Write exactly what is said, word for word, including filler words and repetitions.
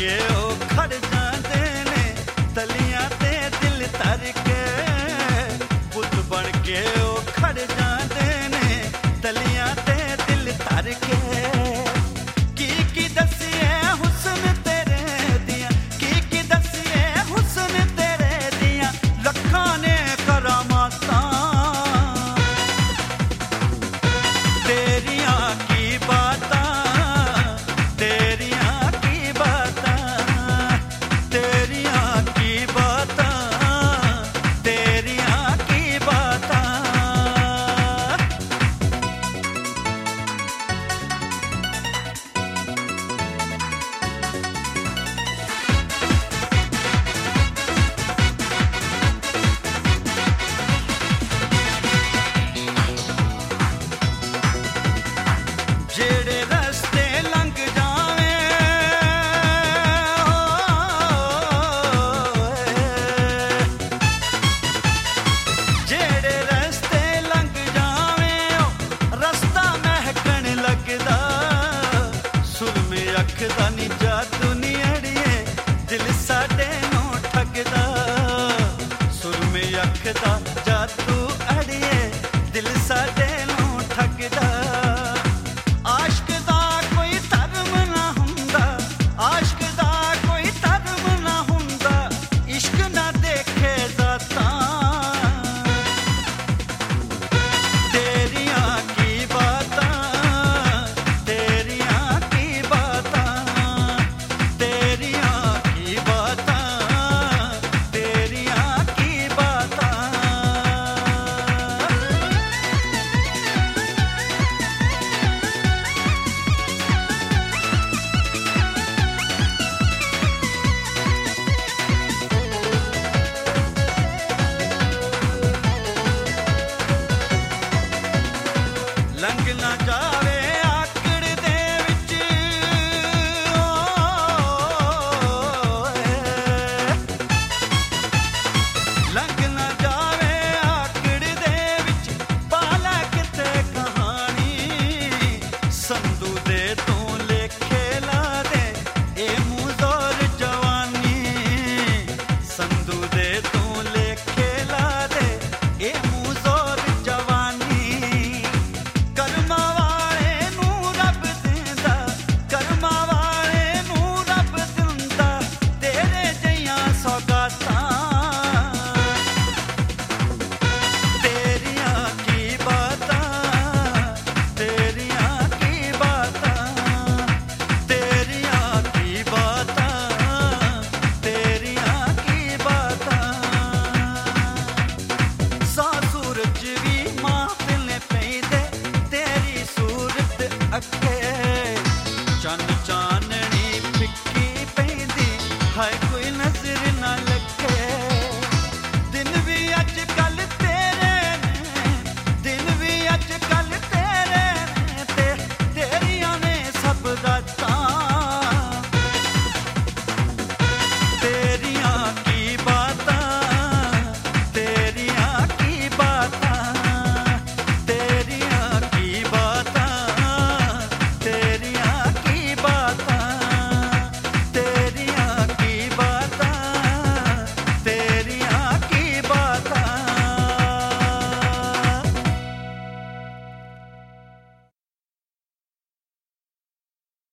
के ओ खड़ जाते ने तलियां ते दिल तर के पुत बन के ओ खड़ जाते ने तलियां ते दिल तर के की की दसिए हुस्न तेरे दिया की की दसिए हुस्न तेरे दिया लखां ने करामातां तेरियां की बातां तेरियां की बातां तेरियां की बातां तेरियां की बातां जेड़े रस्ते लंघ जावे जेड़े रस्ते लंघ जावे रस्ता महकन लगदा सुरमे अख दा नी जादू नी अड़िए दिल साडे नूं ठगदा सुरमे अख दा जादू अड़िए दिल साडे नूं ठगदा आश्क दा कोई धर्म ना हुंदा आश्क दा कोई धर्म ना हुंदा इश्क ना देखे दाता तेरियां की बातां तेरियां की बातां तेरियां की बातां तेरियां की बातां लंघ ना जावे आकड़ दे विच लंघ ना जावे आकड़ दे विच पाला किते कहानी संधू दे तू लेखे ला दे ए